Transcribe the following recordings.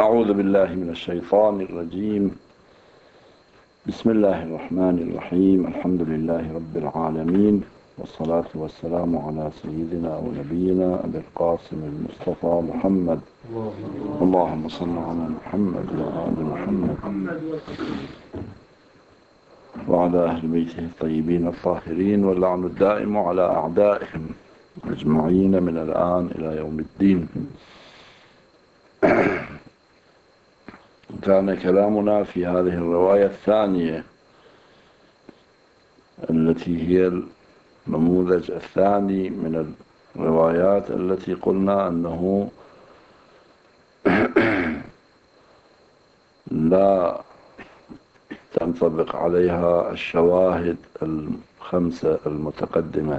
أعوذ بالله من الشيطان الرجيم. بسم الله الرحمن الرحيم. الحمد لله رب العالمين، والصلاة والسلام على سيدنا ونبينا أبي القاسم المصطفى محمد. اللهم صل على محمد وآل محمد وعلى أهل بيته الطيبين الطاهرين، واللعن الدائم على أعدائهم أجمعين من الآن إلى يوم الدين. كان كلامنا في هذه الرواية الثانية التي هي النموذج الثاني من الروايات التي قلنا أنه لا تنطبق عليها الشواهد الخمسة المتقدمة.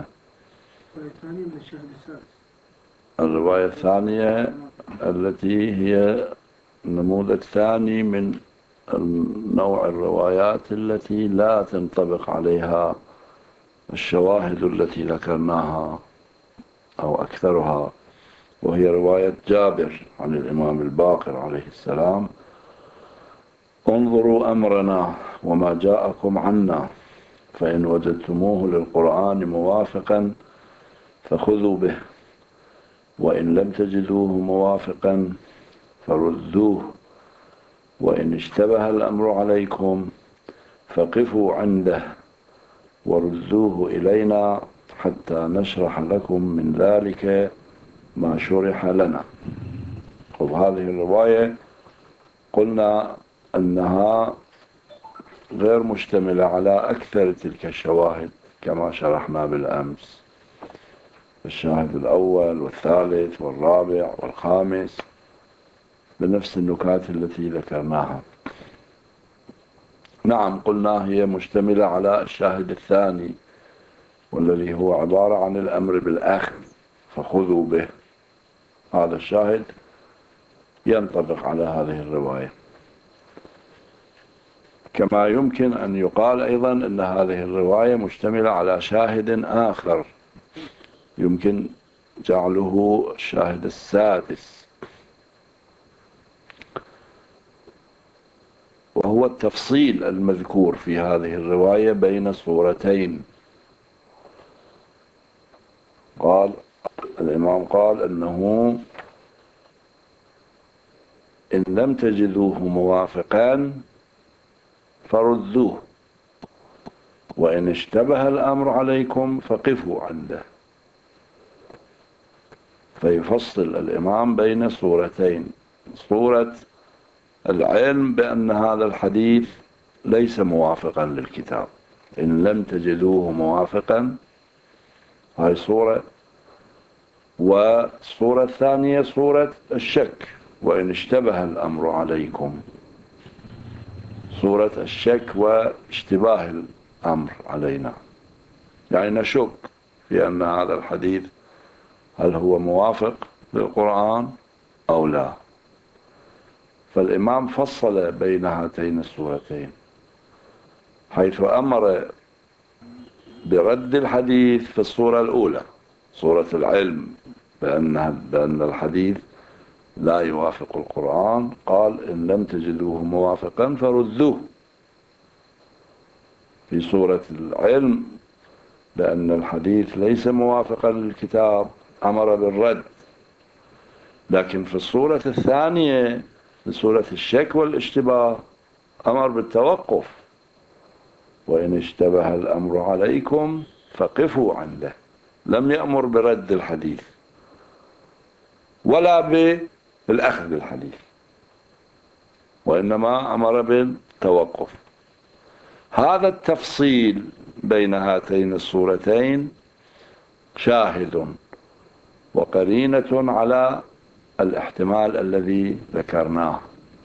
الرواية الثانية التي هي نموذج ثاني من نوع الروايات التي لا تنطبق عليها الشواهد التي ذكرناها أو أكثرها، وهي رواية جابر عن الإمام الباقر عليه السلام: انظروا أمرنا وما جاءكم عنا، فإن وجدتموه للقرآن موافقا فخذوا به، وإن لم تجدوه موافقا فردوه، وإن اشتبه الأمر عليكم فقفوا عنده وردوه إلينا حتى نشرح لكم من ذلك ما شرح لنا. وهذه الرواية قلنا أنها غير مشتملة على أكثر تلك الشواهد كما شرحنا بالأمس، الشاهد الأول والثالث والرابع والخامس بنفس النكات التي ذكرناها. نعم، قلنا هي مشتملة على الشاهد الثاني، والذي هو عبارة عن الأمر بالأخذ فخذوا به. هذا الشاهد ينطبق على هذه الرواية. كما يمكن أن يقال أيضا أن هذه الرواية مشتملة على شاهد آخر يمكن جعله الشاهد السادس، وهو التفصيل المذكور في هذه الرواية بين صورتين. الإمام قال أنه إن لم تجدوه موافقا فردوه، وإن اشتبه الأمر عليكم فقفوا عنده. فيفصل الإمام بين صورتين: صورة العلم بأن هذا الحديث ليس موافقا للكتاب، إن لم تجدوه موافقا، هاي صورة. والصورة الثانية صورة الشك: وإن اشتبه الأمر عليكم، صورة الشك واشتباه الأمر علينا، يعني نشك في أن هذا الحديث هل هو موافق للقرآن أو لا. فالإمام فصل بين هاتين الصورتين، حيث أمر برد الحديث في الصورة الأولى، صورة العلم بأن الحديث لا يوافق القرآن، قال إن لم تجدوه موافقا فردوه. في صورة العلم بأن الحديث ليس موافقا للكتاب أمر بالرد. لكن في الصورة الثانية، في صورة الشك والاشتباه، أمر بالتوقف: وإن اشتبه الأمر عليكم فقفوا عنده. لم يأمر برد الحديث ولا بالأخذ بالحديث، وإنما أمر بالتوقف. هذا التفصيل بين هاتين الصورتين شاهد وقرينة على الاحتمال الذي ذكرناه،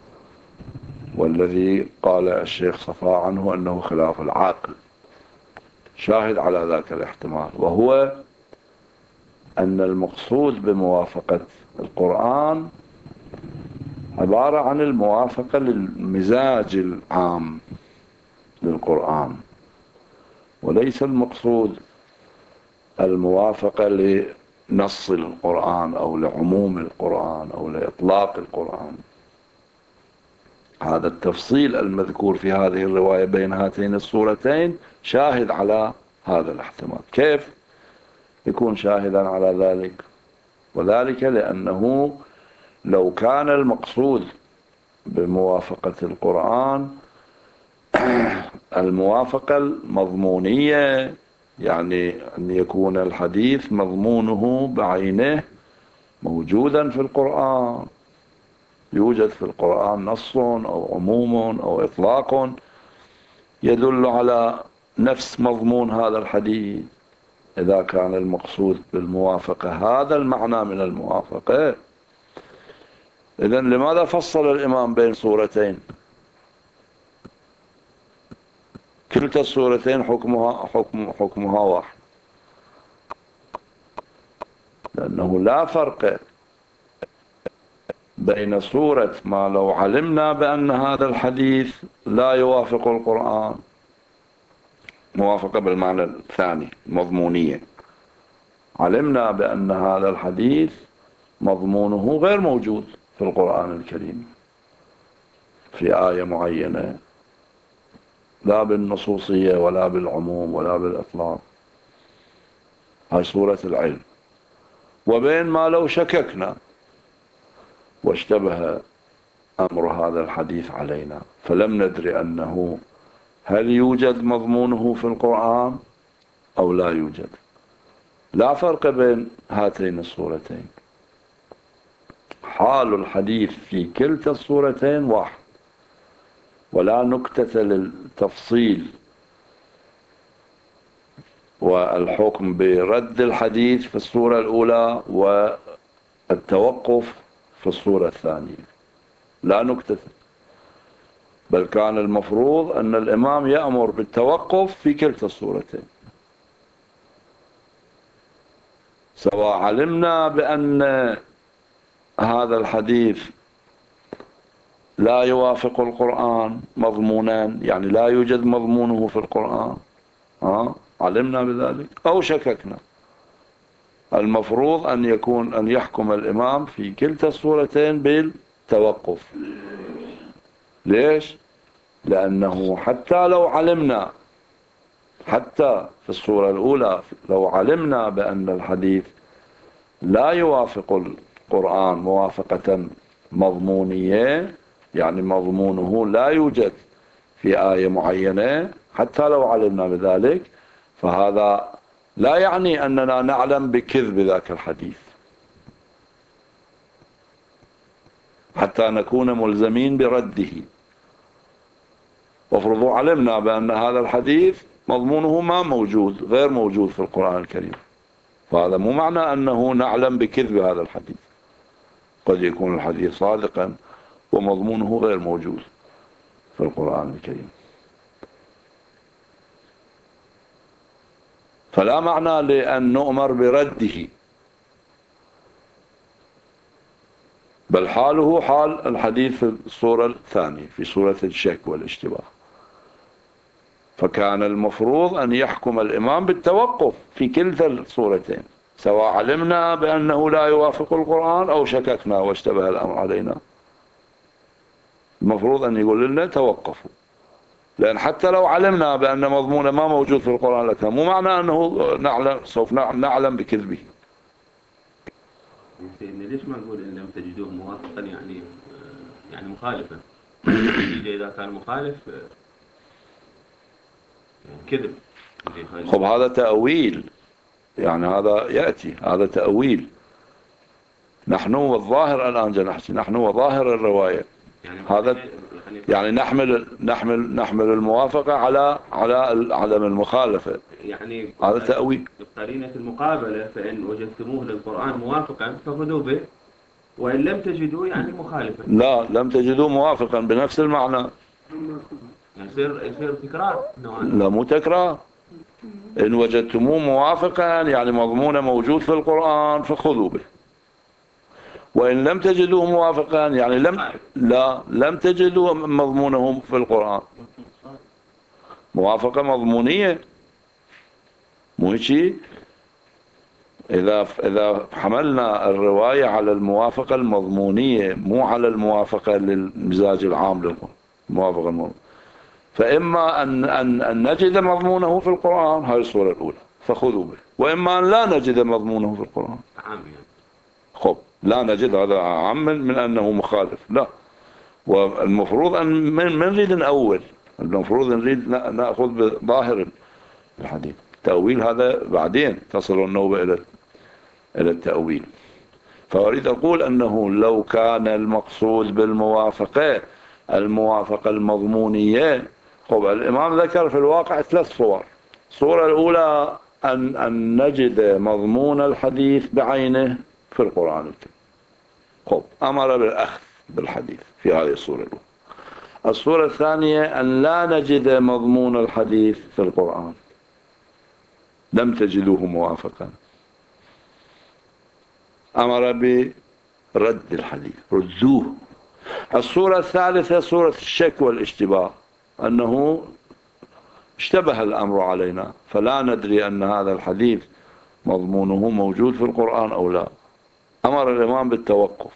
والذي قال الشيخ صفاء عنه أنه خلاف العقل. شاهد على ذاك الاحتمال، وهو أن المقصود بموافقة القرآن عبارة عن الموافقة للمزاج العام للقرآن، وليس المقصود الموافقة لنص القرآن أو لعموم القرآن أو لإطلاق القرآن. هذا التفصيل المذكور في هذه الرواية بين هاتين الصورتين شاهد على هذا الاحتمال. كيف يكون شاهدا على ذلك؟ وذلك لأنه لو كان المقصود بموافقة القرآن الموافقة المضمونية، يعني أن يكون الحديث مضمونه بعينه موجودا في القرآن، يوجد في القرآن نص أو عموم أو إطلاق يدل على نفس مضمون هذا الحديث. إذا كان المقصود بالموافقة هذا المعنى من الموافقة، إذن لماذا فصل الإمام بين صورتين؟ كلتا الصورتين حكمها واحد، لأنه لا فرق بين صورة ما لو علمنا بأن هذا الحديث لا يوافق القرآن، موافقة بالمعنى الثاني مضمونية، علمنا بأن هذا الحديث مضمونه غير موجود في القرآن الكريم في آية معينة، لا بالنصوصية ولا بالعموم ولا بالإطلاق، هاي صورة العلم. وبين ما لو شككنا واشتبه أمر هذا الحديث علينا فلم ندري أنه هل يوجد مضمونه في القرآن أو لا يوجد، لا فرق بين هاتين الصورتين، حال الحديث في كلتا الصورتين واحد، ولا نكتة للتفصيل والحكم برد الحديث في الصورة الأولى والتوقف في الصورة الثانية، لا نكتة، بل كان المفروض أن الإمام يأمر بالتوقف في كلتا الصورتين، سواء علمنا بأن هذا الحديث لا يوافق القرآن مضمونا، يعني لا يوجد مضمونه في القرآن، علمنا بذلك أو شككنا، المفروض أن يحكم الإمام في كلتا الصورتين بالتوقف. ليش؟ لأنه حتى لو علمنا، حتى في الصورة الأولى لو علمنا بأن الحديث لا يوافق القرآن موافقة مضمونية، يعني مضمونه لا يوجد في آية معينة، حتى لو علمنا بذلك فهذا لا يعني أننا نعلم بكذب ذاك الحديث حتى نكون ملزمين برده. وافرضوا علمنا بأن هذا الحديث مضمونه ما موجود، غير موجود في القرآن الكريم، فهذا مو معنى أنه نعلم بكذب هذا الحديث، قد يكون الحديث صادقا ومضمونه غير موجود في القرآن الكريم. فلا معنى لأن نؤمر برده، بل حاله حال الحديث في الصورة الثانية في صورة الشك والاشتباه. فكان المفروض أن يحكم الإمام بالتوقف في كلتا الصورتين، سواء علمنا بأنه لا يوافق القرآن أو شككنا واشتبه الأمر علينا، المفروض أن يقول لنا توقفوا، لأن حتى لو علمنا بأن مضمونه ما موجود في القرآن الكريم مو معنى أنه سوف نعلم بكذبه. سيدنا ليش ما نقول إن لم تجدوه موافقا يعني مخالفا؟ النتيجة إذا كان مخالف كذب. خب هذا تأويل، يعني هذا يأتي، هذا تأويل. نحن والظاهر الآن جنحتي، نحن وظاهر الرواية هذا يعني نحمل الموافقة على عدم المخالفة، يعني هذا تأويل. بقرينة المقابلة فإن وجدتموه للقرآن موافقا فخذوا به، وإن لم تجدوه يعني مخالفا. لا، لم تجدوه موافقا بنفس المعنى، يصير تكرار. لا مو تكرار. إن وجدتموه موافقا يعني مضمونه موجود في القرآن فخذوا به، وإن لم تجدوه موافقا يعني لم تجدوا مضمونه في القرآن. موافقة مضمونية، مو شيء إذا حملنا الرواية على الموافقة المضمونية مو على الموافقة للمزاج العام الموافقة المضمونية، فإما أن نجد مضمونه في القرآن، هذه الصورة الأولى فخذوا به، وإما أن لا نجد مضمونه في القرآن. خب لا نجد، هذا عام من أنه مخالف، لا. والمفروض أن من نريد نأول، المفروض نريد نأخذ بظاهر الحديث. التأويل هذا بعدين تصل النوبة إلى التأويل. فأريد أقول أنه لو كان المقصود بالموافقة الموافقة المضمونية، خب الإمام ذكر في الواقع 3 صور. الصورة الأولى أن نجد مضمون الحديث بعينه في القرآن الكريم، خب أمر بالأخذ بالحديث في هذه الصورة الأولى. الصورة الثانية أن لا نجد مضمون الحديث في القرآن، لم تجدوه موافقا، أمر برد الحديث، ردوه. الصورة الثالثة صورة الشك والاشتباه، أنه اشتبه الأمر علينا فلا ندري أن هذا الحديث مضمونه موجود في القرآن أو لا، أمر الإمام بالتوقف.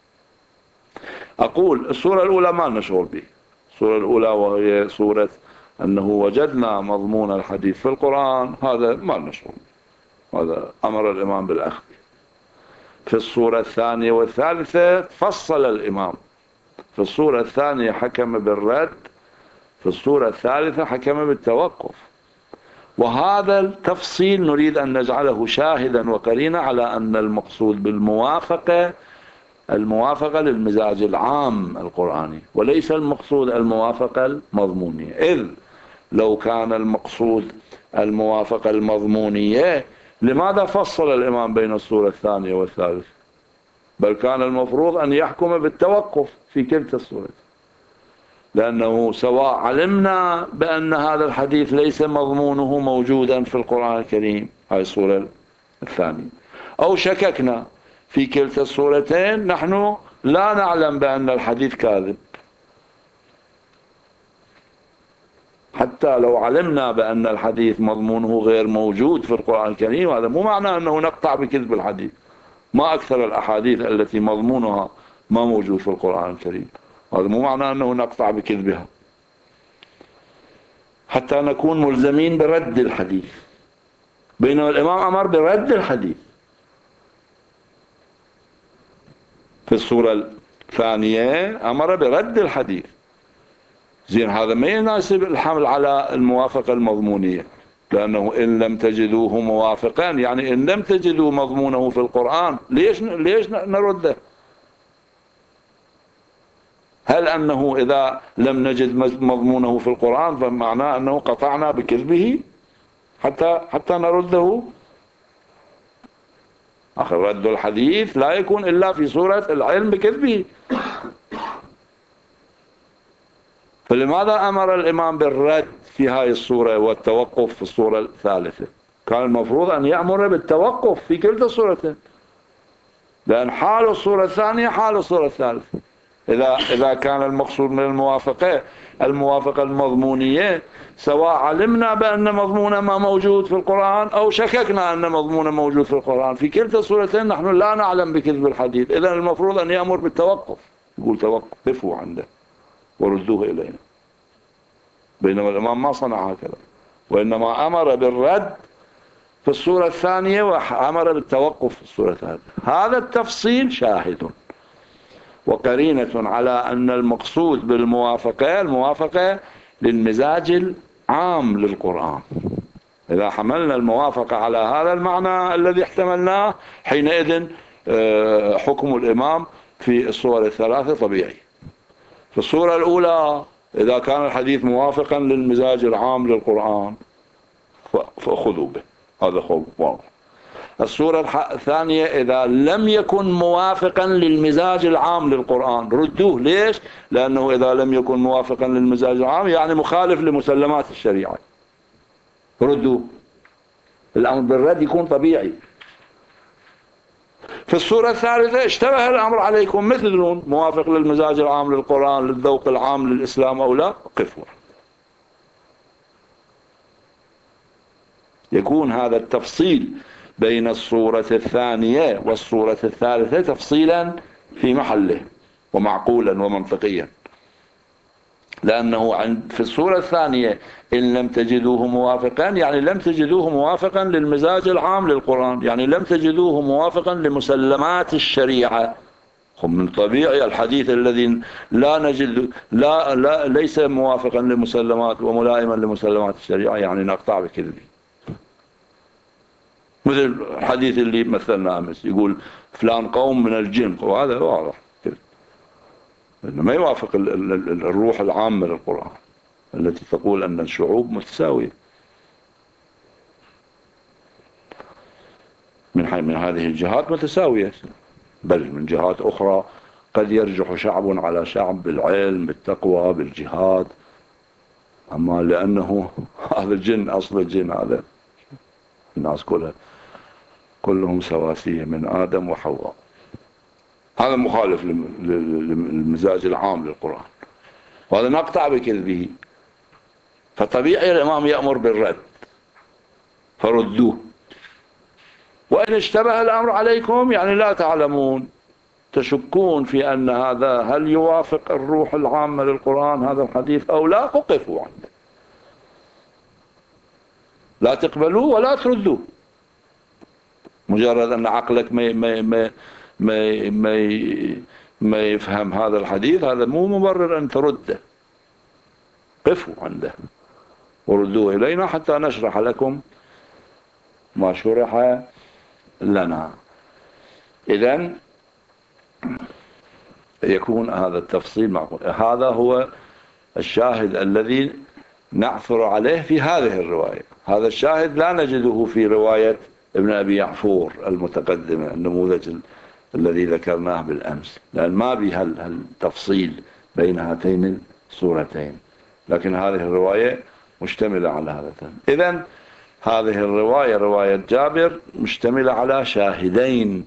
أقول الصورة الأولى ما نشغل به، الصورة الأولى وهي صورة أنه وجدنا مضمون الحديث في القرآن، هذا ما نشغل به، هذا أمر الإمام بالأخذ. في الصورة الثانية والثالثة فصل الإمام، في الصورة الثانية حكم بالرد، في الصورة الثالثة حكم بالتوقف. وهذا التفصيل نريد أن نجعله شاهدا وقرينا على أن المقصود بالموافقة الموافقة للمزاج العام القرآني، وليس المقصود الموافقة المضمونية. إذ لو كان المقصود الموافقة المضمونية لماذا فصل الإمام بين الصورة الثانية والثالثة؟ بل كان المفروض أن يحكم بالتوقف في كلتا الصورة، لأنه سواء علمنا بأن هذا الحديث ليس مضمونه موجودا في القرآن الكريم، هذه الصورة الثانية، أو شككنا في كلتا الصورتين، نحن لا نعلم بأن الحديث كاذب. حتى لو علمنا بأن الحديث مضمونه غير موجود في القرآن الكريم، هذا مو معناه أنه نقطع بكذب الحديث. ما أكثر الأحاديث التي مضمونها ما موجود في القرآن الكريم، هذا مو معناه أنه نقطع بكذبها، حتى نكون ملزمين برد الحديث. بينما الإمام أمر برد الحديث في الصورة الثانية، أمر برد الحديث. زين هذا ما يناسب الحمل على الموافقة المضمونية، لأنه إن لم تجدوه موافقا، يعني إن لم تجدوا مضمونه في القرآن ليش نرده؟ هل أنه إذا لم نجد مضمونه في القرآن فمعناه أنه قطعنا بكذبه حتى نرده؟ آخر رد الحديث لا يكون إلا في صورة العلم بكذبه. فلماذا أمر الإمام بالرد في هذه الصورة والتوقف في الصورة الثالثة؟ كان المفروض أن يأمر بالتوقف في كلتا الصورتين، لأن حال الصورة الثانية حال الصورة الثالثة. إذا كان المقصود من الموافقة المضمونية، سواء علمنا بأن مضمون ما موجود في القرآن أو شككنا أن مضمون موجود في القرآن، في كلتا الصورتين نحن لا نعلم بكذب الحديث. إذن المفروض أن يأمر بالتوقف، يقول توقفوا عنده وردوه إلينا. بينما الإمام ما صنع هكذا، وإنما أمر بالرد في الصورة الثانية وأمر بالتوقف في الصورة الثالثة. هذا التفصيل شاهد وقرينة على أن المقصود بالموافقة الموافقة للمزاج العام للقرآن. إذا حملنا الموافقة على هذا المعنى الذي احتملناه، حينئذ حكم الإمام في الصور الثلاثة طبيعي. في الصورة الأولى إذا كان الحديث موافقا للمزاج العام للقرآن فأخذوا به، هذا واضح. الصورة الثانية إذا لم يكن موافقا للمزاج العام للقرآن ردوه. ليش؟ لأنه إذا لم يكن موافقا للمزاج العام يعني مخالف لمسلمات الشريعة، ردوه. الأمر بالرد يكون طبيعي. في الصورة الثالثة اشتبه الأمر عليكم، مثل موافق للمزاج العام للقرآن للذوق العام للإسلام أو لا، قفوا. يكون هذا التفصيل بين الصورة الثانية والصورة الثالثة تفصيلا في محله ومعقولا ومنطقيا، لأنه في الصورة الثانية إن لم تجدوه موافقا يعني لم تجدوه موافقا للمزاج العام للقرآن، يعني لم تجدوه موافقا لمسلمات الشريعة. من طبيعي الحديث الذي لا نجد ليس موافقا لمسلمات وملائما لمسلمات الشريعة يعني نقطع بكذبه. مثل الحديث اللي مثلنا أمس يقول فلان قوم من الجن، وهذا واضح ما يوافق الروح العامة للقرآن التي تقول أن الشعوب متساوية. من هذه الجهات متساوية، بل من جهات أخرى قد يرجح شعب على شعب بالعلم بالتقوى بالجهاد، أما لأنه هذا الجن أصل الجن هذا الناس كلهم سواسية من آدم وحواء، هذا مخالف للمزاج العام للقرآن، وهذا نقطع بكذبه. فطبيعي الإمام يأمر بالرد فردوه، وإن اشتبه الأمر عليكم يعني لا تعلمون تشكون في أن هذا هل يوافق الروح العامة للقرآن هذا الحديث أو لا، وقفوا عنه، لا تقبلوه ولا تردوه. مجرد أن عقلك ما يفهم هذا الحديث هذا مو مبرر أن ترده، قفوا عنده وردوه إلينا حتى نشرح لكم ما شرح لنا. إذن يكون هذا التفصيل معقول. هذا هو الشاهد الذي نعثر عليه في هذه الرواية. هذا الشاهد لا نجده في رواية ابن أبي يعفور المتقدمة النموذج الذي ذكرناه بالأمس، لأن ما بها التفصيل بين هاتين الصورتين، لكن هذه الرواية مشتملة على هذا. إذن هذه الرواية رواية جابر مشتملة على شاهدين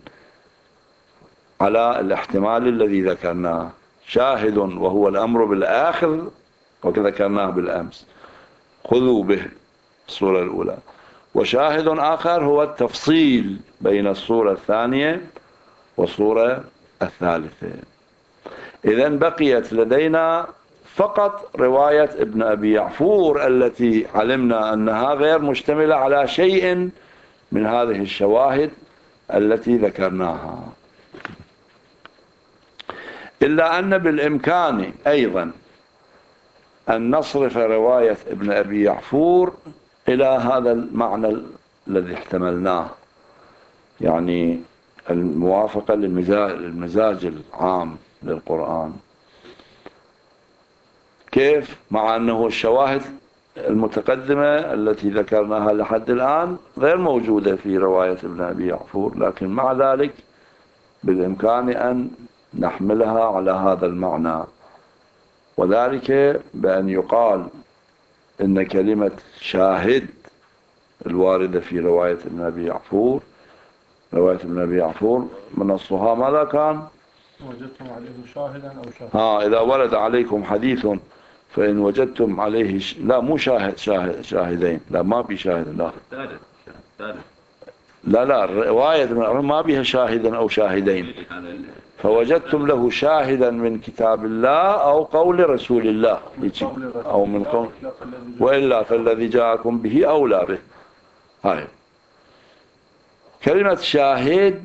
على الاحتمال الذي ذكرناه، شاهد وهو الأمر بالآخر وذكرناه بالأمس خذوا به الصورة الأولى، وشاهد آخر هو التفصيل بين الصورة الثانية والصورة الثالثة. إذن بقيت لدينا فقط رواية ابن أبي يعفور التي علمنا أنها غير مشتملة على شيء من هذه الشواهد التي ذكرناها، إلا أن بالإمكان أيضا أن نصرف رواية ابن أبي يعفور إلى هذا المعنى الذي احتملناه، يعني الموافقة للمزاج العام للقرآن. كيف؟ مع أنه الشواهد المتقدمة التي ذكرناها لحد الآن غير موجودة في رواية ابن أبي يعفور، لكن مع ذلك بالإمكان أن نحملها على هذا المعنى، وذلك بأن يقال إن كلمة شاهد الواردة في رواية ابن أبي يعفور، رواية ابن أبي يعفور منصها ماذا كان؟ وجدتم عليه شاهدا أو شاهدا. إذا ورد عليكم حديث فإن وجدتم عليه لا مو شاهدين، لا ما في شاهد، لا لا الرواية ما بها شاهدا أو شاهدين، فوجدتم له شاهدا من كتاب الله أو قول رسول الله أو من قول، وإلا فالذي جاءكم به أولى به. هاي كلمة شاهد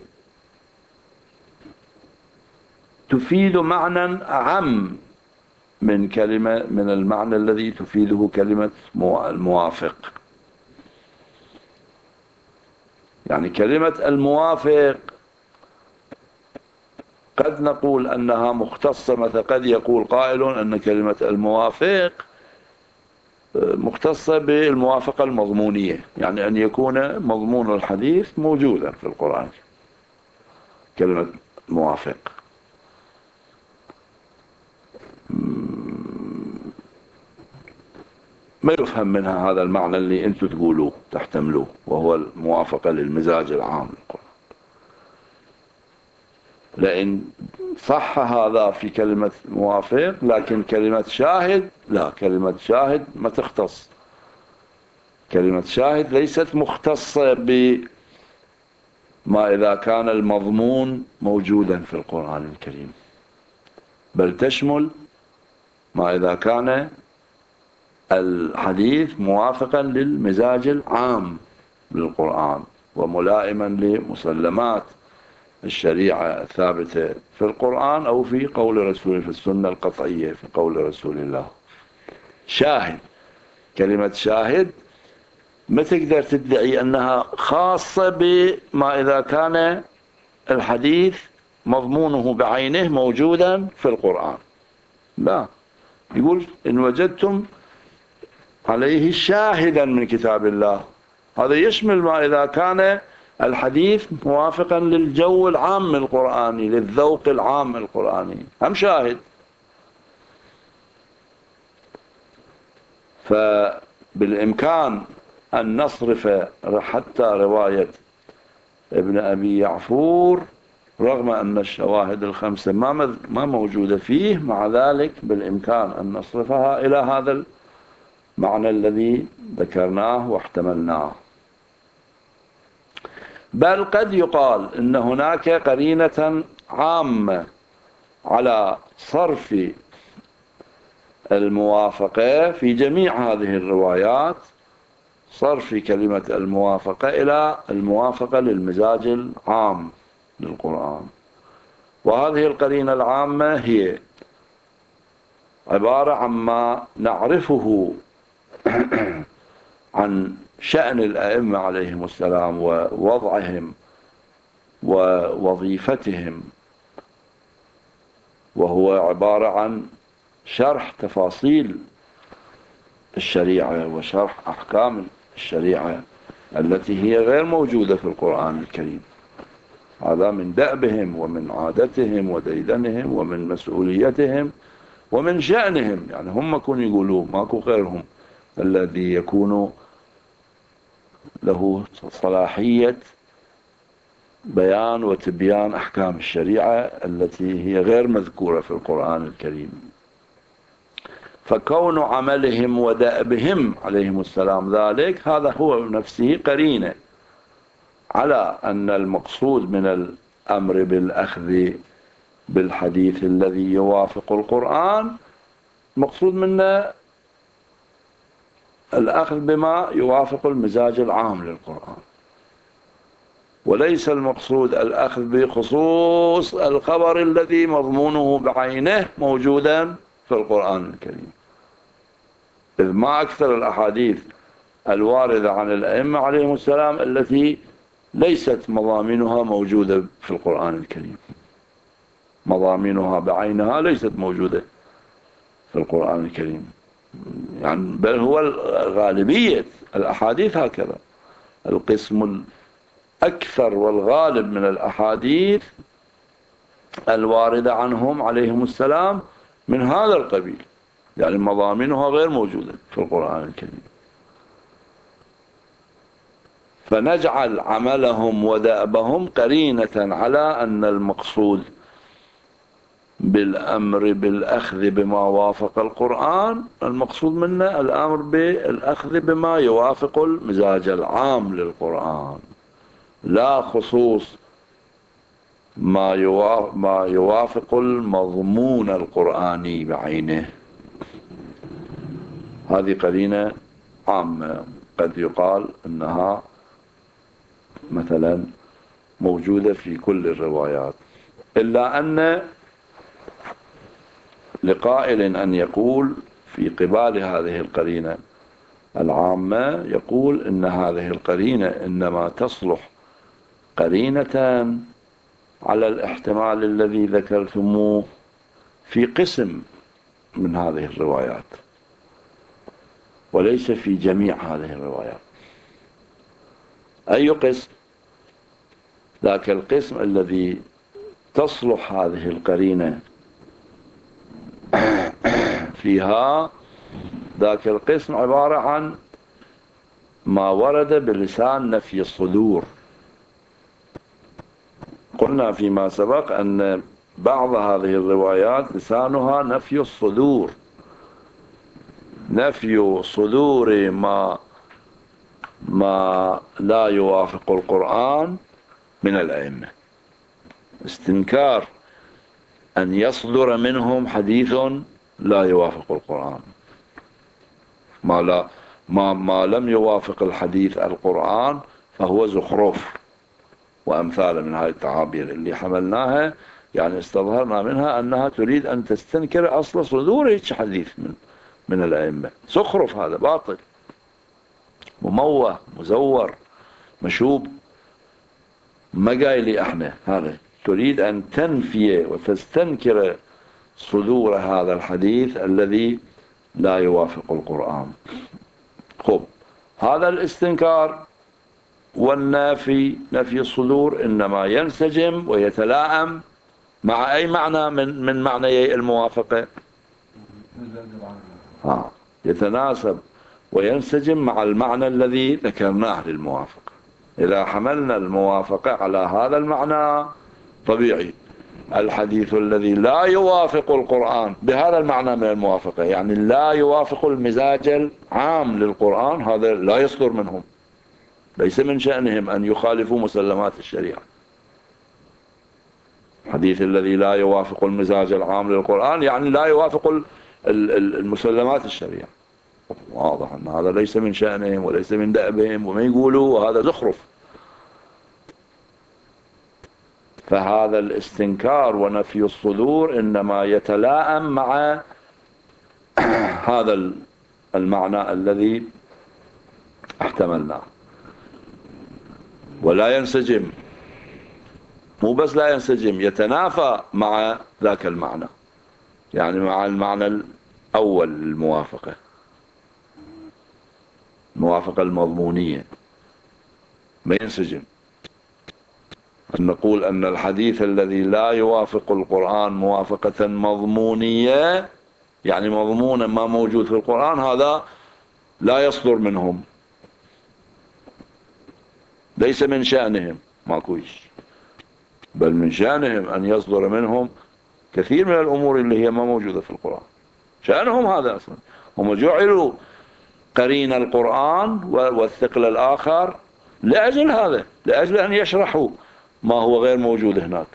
تفيد معنى أعم من كلمة من المعنى الذي تفيده كلمة الموافق. يعني كلمة الموافق قد نقول أنها مختصة، مثلا قد يقول قائل أن كلمة الموافق مختصة بالموافقة المضمونية، يعني أن يكون مضمون الحديث موجودا في القرآن. كلمة موافق ما يفهم منها هذا المعنى اللي أنتم تقولوه تحتملوه، وهو الموافقة للمزاج العام للقرآن. لأن صح هذا في كلمة موافق، لكن كلمة شاهد لا، كلمة شاهد ما تختص. كلمة شاهد ليست مختصة ما إذا كان المضمون موجودا في القرآن الكريم، بل تشمل ما إذا كان الحديث موافقا للمزاج العام للقرآن وملائما لمسلمات الشريعة الثابتة في القرآن أو في قول رسوله، في السنة القطعية في قول رسول الله. شاهد، كلمة شاهد ما تقدر تدعي أنها خاصة بما إذا كان الحديث مضمونه بعينه موجودا في القرآن، لا، يقول إن وجدتم عليه شاهدا من كتاب الله، هذا يشمل ما إذا كان الحديث موافقا للجو العام القرآني، للذوق العام القرآني، هم شاهد. فبالإمكان أن نصرف حتى رواية ابن أبي يعفور رغم أن الشواهد الخمسة ما موجودة فيه، مع ذلك بالإمكان أن نصرفها إلى هذا المعنى الذي ذكرناه واحتملناه. بل قد يقال إن هناك قرينة عامة على صرف الموافقة في جميع هذه الروايات، صرف كلمة الموافقة إلى الموافقة للمزاج العام للقرآن. وهذه القرينة العامة هي عبارة عما نعرفه عن شأن الأئمة عليهم السلام ووضعهم ووظيفتهم، وهو عبارة عن شرح تفاصيل الشريعة وشرح أحكام الشريعة التي هي غير موجودة في القرآن الكريم. هذا من دأبهم ومن عادتهم وديدنهم ومن مسؤوليتهم ومن شأنهم، يعني هم كانوا يقولوا ماكو غيرهم الذي يكون له صلاحية بيان وتبيان أحكام الشريعة التي هي غير مذكورة في القرآن الكريم. فكون عملهم ودأبهم عليهم السلام ذلك، هذا هو نفسه قرينة على أن المقصود من الأمر بالأخذ بالحديث الذي يوافق القرآن مقصود منه الأخذ بما يوافق المزاج العام للقرآن، وليس المقصود الأخذ بخصوص الخبر الذي مضمونه بعينه موجودا في القرآن الكريم، إذ ما أكثر الأحاديث الواردة عن الأئمة عليهم السلام التي ليست مضامينها موجودة في القرآن الكريم، مضامينها بعينها ليست موجودة في القرآن الكريم، يعني بل هو غالبية الأحاديث هكذا. القسم الأكثر والغالب من الأحاديث الواردة عنهم عليهم السلام من هذا القبيل، يعني مضامينها غير موجودة في القرآن الكريم. فنجعل عملهم ودأبهم قرينة على أن المقصود بالأمر بالأخذ بما وافق القرآن المقصود منه الأمر بالأخذ بما يوافق المزاج العام للقرآن، لا خصوص ما يوافق المضمون القرآني بعينه. هذه قرينة عامة قد يقال أنها مثلا موجودة في كل الروايات، إلا أن لقائل أن يقول في قبال هذه القرينة العامة، يقول إن هذه القرينة إنما تصلح قرينة على الاحتمال الذي ذكرتموه في قسم من هذه الروايات وليس في جميع هذه الروايات. أي قسم؟ ذاك القسم الذي تصلح هذه القرينة فيها، ذاك القسم عبارة عن ما ورد بلسان نفي الصدور. قلنا فيما سبق أن بعض هذه الروايات لسانها نفي الصدور، نفي صدور ما لا يوافق القرآن من الأئمة، استنكار أن يصدر منهم حديث لا يوافق القرآن. ما لم يوافق الحديث القرآن فهو زخرف وأمثال من هذه التعابير اللي حملناها، يعني استظهرنا منها أنها تريد أن تستنكر أصل صدور هيك حديث من الأئمة. زخرف، هذا باطل، مموه، مزور، مشوب. ما قايلي احنا هذا، تريد أن تنفي وتستنكر صدور هذا الحديث الذي لا يوافق القرآن. خب، هذا الاستنكار والنافي، نفي الصدور، إنما ينسجم ويتلائم مع أي معنى من معنيي الموافقة؟ يتناسب وينسجم مع المعنى الذي ذكرناه للموافقة. إذا حملنا الموافقة على هذا المعنى، طبيعي الحديث الذي لا يوافق القرآن بهذا المعنى من الموافقة، يعني لا يوافق المزاج العام للقرآن، هذا لا يصدر منهم، ليس من شأنهم أن يخالفوا مسلمات الشريعة. الحديث الذي لا يوافق المزاج العام للقرآن يعني لا يوافق المسلمات الشريعة. واضح أن هذا ليس من شأنهم وليس من دأبهم، وما يقولوا وهذا زخرف. فهذا الاستنكار ونفي الصدور إنما يتلائم مع هذا المعنى الذي احتملناه، ولا ينسجم. مو بس لا ينسجم، يتنافى مع ذاك المعنى، يعني مع المعنى الأول الموافقة المضمونية، ما ينسجم. أن نقول أن الحديث الذي لا يوافق القرآن موافقة مضمونية، يعني مضمونا ما موجود في القرآن، هذا لا يصدر منهم، ليس من شأنهم، ماكوش، بل من شأنهم أن يصدر منهم كثير من الأمور اللي هي ما موجودة في القرآن. شأنهم هذا أصلا، هم جعلوا قرين القرآن والثقل الآخر لأجل هذا، لأجل أن يشرحوا ما هو غير موجود هناك،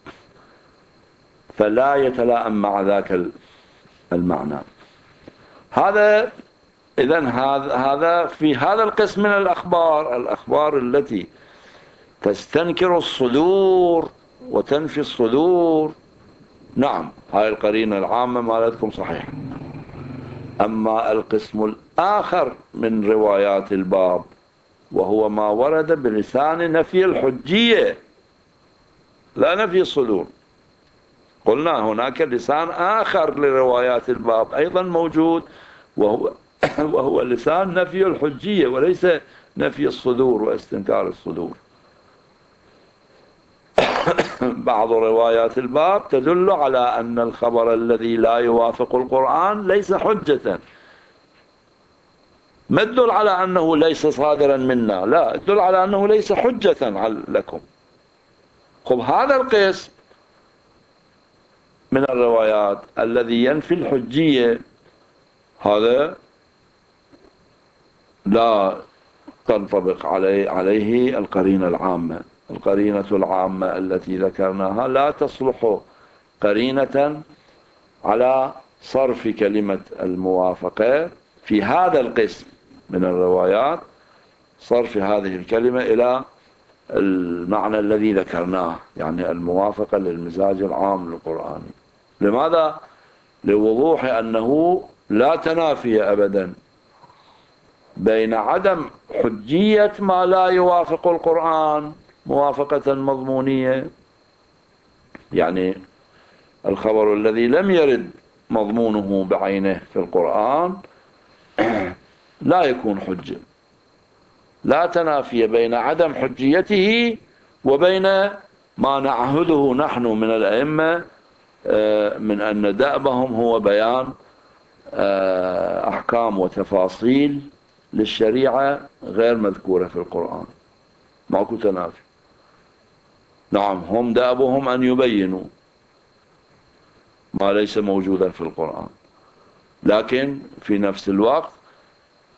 فلا يتلائم مع ذاك المعنى. هذا إذن هذا في هذا القسم من الأخبار التي تستنكر الصدور وتنفي الصدور. نعم، هاي القرينة العامة مالتكم صحيح. أما القسم الآخر من روايات الباب، وهو ما ورد بلسان نفي الحجية لا نفي الصدور، قلنا هناك لسان آخر لروايات الباب أيضا موجود، وهو لسان نفي الحجية وليس نفي الصدور واستنكار الصدور. بعض روايات الباب تدل على أن الخبر الذي لا يوافق القرآن ليس حجة، ما تدل على أنه ليس صادرا منا، لا، تدل على أنه ليس حجة لكم. خب، هذا القسم من الروايات الذي ينفي الحجية، هذا لا تنطبق عليه القرينة العامة. القرينة العامة التي ذكرناها لا تصلح قرينة على صرف كلمة الموافقة في هذا القسم من الروايات، صرف هذه الكلمة إلى المعنى الذي ذكرناه، يعني الموافقة للمزاج العام للقرآن. لماذا؟ لوضوح أنه لا تنافي أبدا بين عدم حجية ما لا يوافق القرآن موافقة مضمونية، يعني الخبر الذي لم يرد مضمونه بعينه في القرآن لا يكون حجة، لا تنافي بين عدم حجيته وبين ما نعهده نحن من الأئمة من أن دأبهم هو بيان أحكام وتفاصيل للشريعة غير مذكورة في القرآن. ماكو تنافي. نعم، هم دأبهم أن يبينوا ما ليس موجودا في القرآن، لكن في نفس الوقت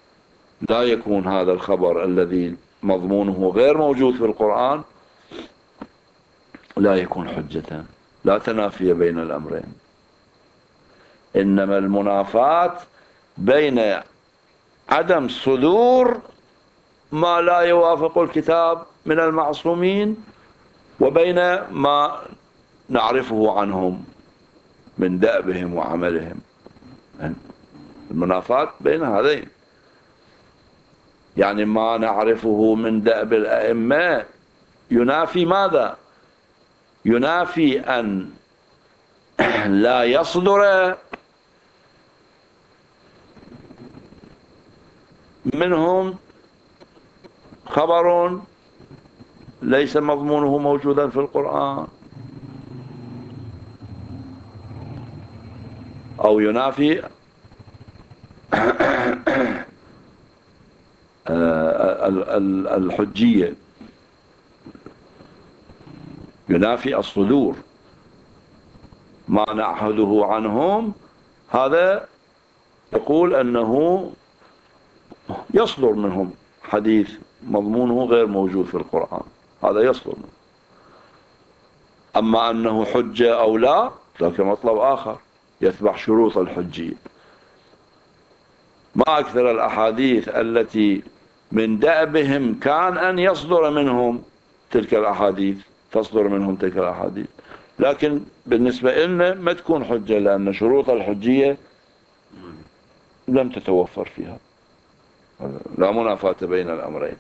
لا يكون هذا الخبر الذي مضمونه غير موجود في القرآن لا يكون حجة، لا تنافي بين الأمرين، إنما المنافاة بين عدم صدور ما لا يوافق الكتاب من المعصومين وبين ما نعرفه عنهم من دأبهم وعملهم. المنافاة بين هذين، يعني ما نعرفه من دأب الأئمة ينافي ماذا؟ ينافي أن لا يصدر منهم خبر ليس مضمونه موجودا في القرآن، أو ينافي الحجية، ينافي الصدور. ما نعهده عنهم هذا يقول أنه يصدر منهم حديث مضمونه غير موجود في القرآن، هذا يصدر منه. أما أنه حجة أو لا ذاك مطلب آخر يتبع شروط الحجية. ما أكثر الأحاديث التي من دأبهم كان أن يصدر منهم تلك الأحاديث، تصدر منهم تلك الأحاديث، لكن بالنسبة لنا ما تكون حجة لأن شروط الحجية لم تتوفر فيها، لا منافاة بين الأمرين.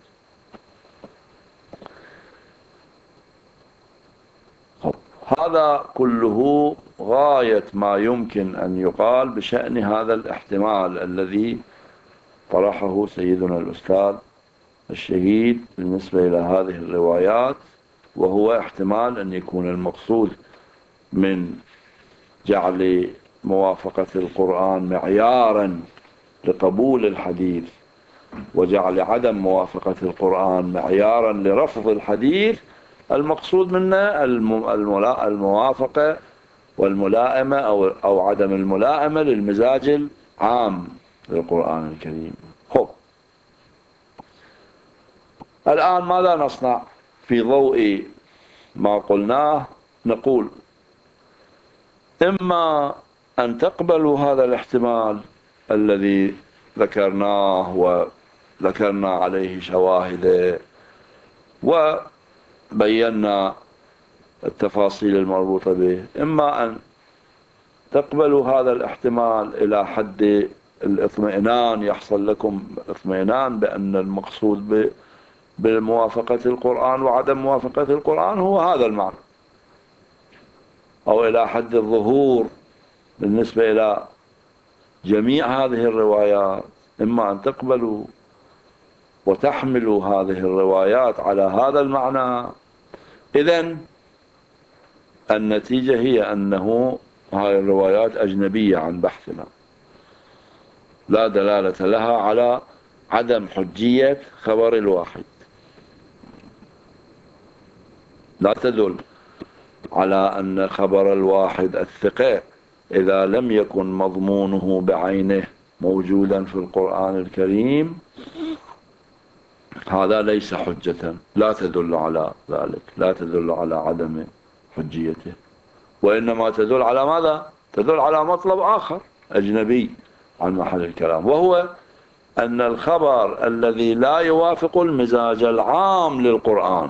هذا كله غاية ما يمكن أن يقال بشأن هذا الاحتمال الذي طرحه سيدنا الأستاذ الشهيد بالنسبة إلى هذه الروايات، وهو احتمال أن يكون المقصود من جعل موافقة القرآن معيارا لقبول الحديث وجعل عدم موافقة القرآن معيارا لرفض الحديث، المقصود منه الموافقة والملائمة أو عدم الملائمة للمزاج العام للقرآن الكريم. خب، الآن ماذا نصنع في ضوء ما قلناه؟ نقول إما أن تقبلوا هذا الاحتمال الذي ذكرناه وذكرنا عليه شواهد وبينا التفاصيل المربوطة به، إما أن تقبلوا هذا الاحتمال إلى حد الاطمئنان، يحصل لكم اطمئنان بأن المقصود بموافقة القرآن وعدم موافقة القرآن هو هذا المعنى، أو إلى حد الظهور بالنسبة إلى جميع هذه الروايات. إما أن تقبلوا وتحملوا هذه الروايات على هذا المعنى، إذن النتيجة هي أنه هذه الروايات أجنبية عن بحثنا، لا دلالة لها على عدم حجية خبر الواحد، لا تدل على أن خبر الواحد الثقة إذا لم يكن مضمونه بعينه موجودا في القرآن الكريم هذا ليس حجة، لا تدل على ذلك، لا تدل على عدم حجيته، وإنما تدل على ماذا؟ تدل على مطلب آخر أجنبي عن محل الكلام، وهو أن الخبر الذي لا يوافق المزاج العام للقرآن،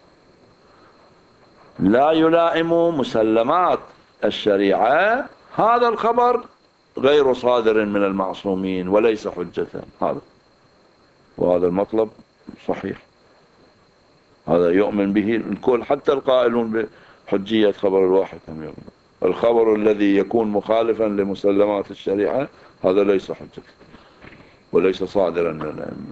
لا يلائم مسلمات الشريعة، هذا الخبر غير صادر من المعصومين وليس حجة. وهذا المطلب صحيح، هذا يؤمن به الكل، حتى القائلون بحجية خبر الواحد هم يؤمنون. الخبر الذي يكون مخالفا لمسلمات الشريعة هذا ليس حجة وليس صادرا من الأئمة.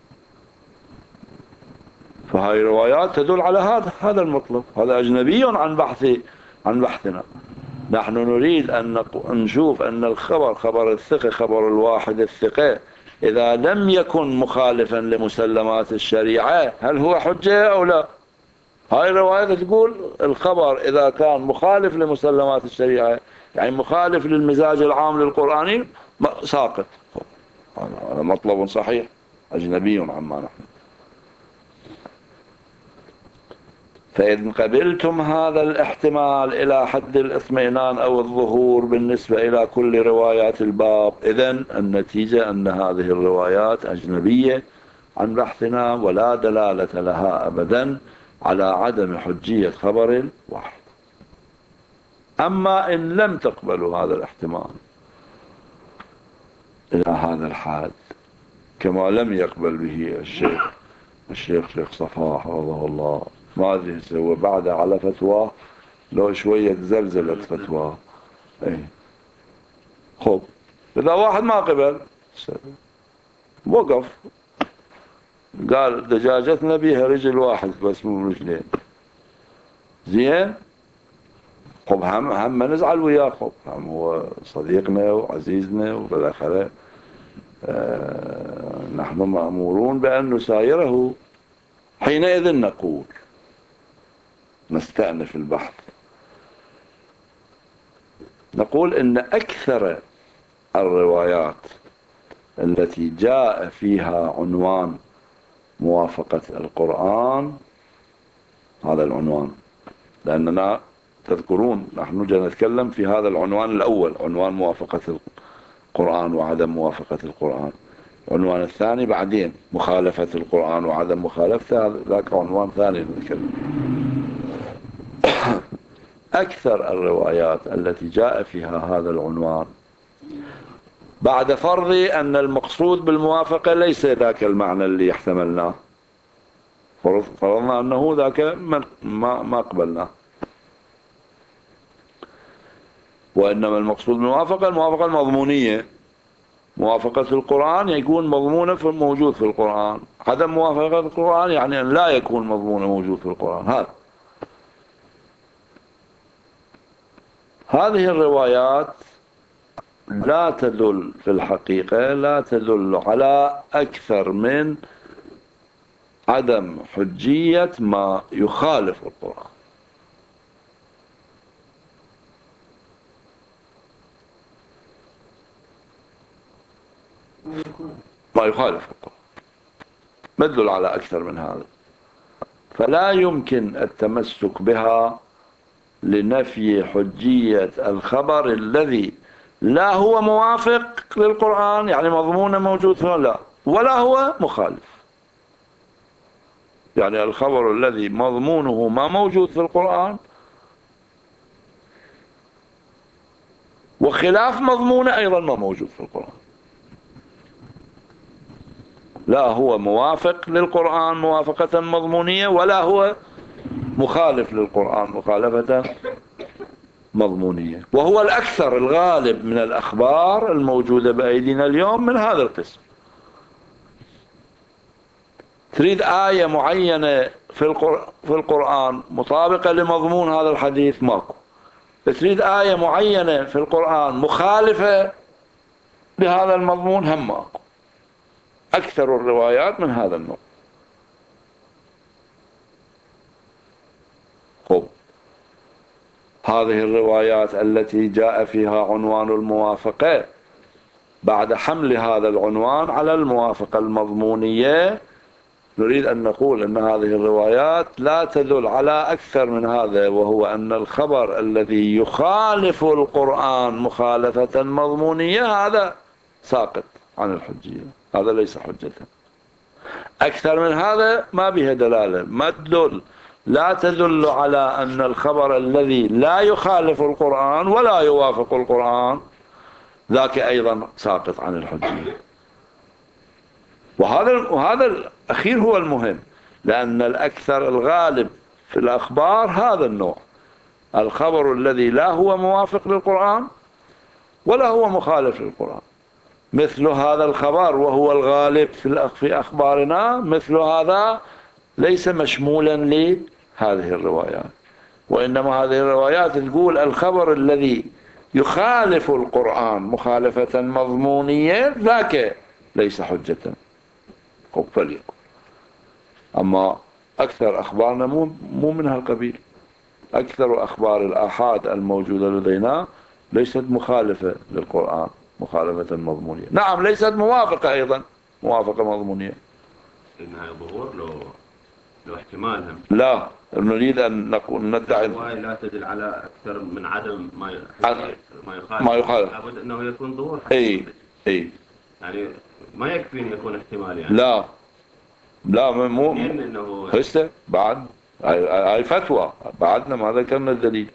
فهذه الروايات تدل على هذا المطلب، هذا أجنبي عن بحثنا. نحن نريد أن نشوف أن الخبر، خبر الثقة، خبر الواحد الثقة، إذا لم يكن مخالفا لمسلمات الشريعة هل هو حجة أو لا؟ هاي الرواية تقول الخبر إذا كان مخالف لمسلمات الشريعة يعني مخالف للمزاج العام للقرآن ساقط. هذا مطلب صحيح أجنبي عما نحن. فإن قبلتم هذا الاحتمال إلى حد الاطمئنان أو الظهور بالنسبة إلى كل روايات الباب، إذن النتيجة أن هذه الروايات أجنبية عن بحثنا ولا دلالة لها أبدا على عدم حجية خبر واحد. أما إن لم تقبلوا هذا الاحتمال إلى هذا الحد كما لم يقبل به الشيخ صفاح حفظه الله، ما أدري سوى بعد على فتوى لو شوية زلزلت فتوى. خب إذا واحد ما قبل وقف قال دجاجتنا بيها رجل واحد بس مو رجلين، زين. خب هم ما نزعل وياه، خب هم هو صديقنا وعزيزنا وبالآخرة نحن مأمورون بأن نسايره. حينئذ نقول نستأنف البحث، نقول إن أكثر الروايات التي جاء فيها عنوان موافقة القرآن، هذا العنوان، لأننا تذكرون نحن جاء نتكلم في هذا العنوان الأول، عنوان موافقة القرآن وعدم موافقة القرآن. العنوان الثاني بعدين مخالفة القرآن وعدم مخالفته، ذاك عنوان ثاني نتكلم. أكثر الروايات التي جاء فيها هذا العنوان، بعد فرض أن المقصود بالموافقة ليس ذاك المعنى اللي احتملناه، فرضنا أنه ذاك ما قبلناه، وإنما المقصود بالموافقة الموافقة المضمونية. موافقة القرآن يكون مضمونة موجود في القرآن، عدم موافقة القرآن يعني أن لا يكون مضمونة موجود في القرآن. هذه الروايات لا تدل في الحقيقة، لا تدل على أكثر من عدم حجية ما يخالف القرآن. ما يخالف القرآن ما تدل على أكثر من هذا، فلا يمكن التمسك بها لنفي حجية الخبر الذي لا هو موافق للقرآن يعني مضمونه موجود فيه، لا، ولا هو مخالف. يعني الخبر الذي مضمونه ما موجود في القرآن وخلاف مضمونه أيضا ما موجود في القرآن، لا هو موافق للقرآن موافقة مضمونية ولا هو مخالف للقرآن مخالفة مضمونية. وهو الأكثر الغالب من الأخبار الموجودة بأيدينا اليوم من هذا القسم. تريد آية معينة في القرآن مطابقة لمضمون هذا الحديث، ماكو. تريد آية معينة في القرآن مخالفة لهذا المضمون، هم ماكو. أكثر الروايات من هذا النوع. خب هذه الروايات التي جاء فيها عنوان الموافقة، بعد حمل هذا العنوان على الموافقة المضمونية، نريد أن نقول أن هذه الروايات لا تدل على أكثر من هذا، وهو أن الخبر الذي يخالف القرآن مخالفة مضمونية هذا ساقط عن الحجية، هذا ليس حجة. أكثر من هذا ما بها دلالة، ما تدل، لا تدل على أن الخبر الذي لا يخالف القرآن ولا يوافق القرآن ذاك أيضا ساقط عن الحجية. وهذا الأخير هو المهم، لأن الأكثر الغالب في الأخبار هذا النوع، الخبر الذي لا هو موافق للقرآن ولا هو مخالف للقرآن. مثل هذا الخبر وهو الغالب في أخبارنا، مثل هذا ليس مشمولا لهذه الروايات، وإنما هذه الروايات تقول الخبر الذي يخالف القرآن مخالفة مضمونية ذاك ليس حجة. فليكن. أما أكثر أخبارنا مو من هالقبيل. أكثر أخبار الآحاد الموجودة لدينا ليست مخالفة للقرآن مخالفة مضمونية، نعم ليست موافقة أيضا موافقة مضمونية. إنها ظهور لو لو احتمالها. لا، نريد أن ندعي الرواية لا تدل على أكثر من عدم ما ما يخالف. لابد أنه يكون ظهور. اي يعني ما يكفي أن يكون احتمال يعني. لا مو إنه هسه بعد هاي فتوى، بعدنا ما ذكرنا الدليل.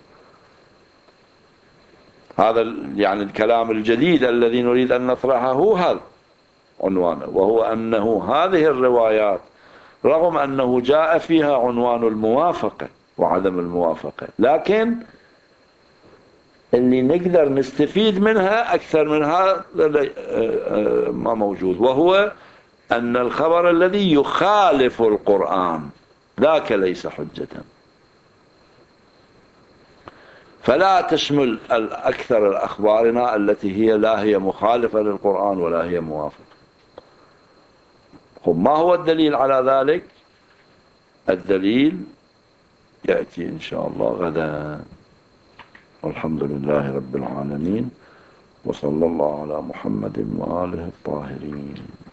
هذا يعني الكلام الجديد الذي نريد أن نطرحه هو هذا عنوانه، وهو أنه هذه الروايات رغم أنه جاء فيها عنوان الموافقة وعدم الموافقة، لكن اللي نقدر نستفيد منها أكثر من هذا ما موجود، وهو أن الخبر الذي يخالف القرآن ذاك ليس حجة، فلا تشمل أكثر أخبارنا التي هي لا هي مخالفة للقرآن ولا هي موافقة. ما هو الدليل على ذلك؟ الدليل يأتي إن شاء الله غدا. والحمد لله رب العالمين، وصلى الله على محمد وآله الطاهرين.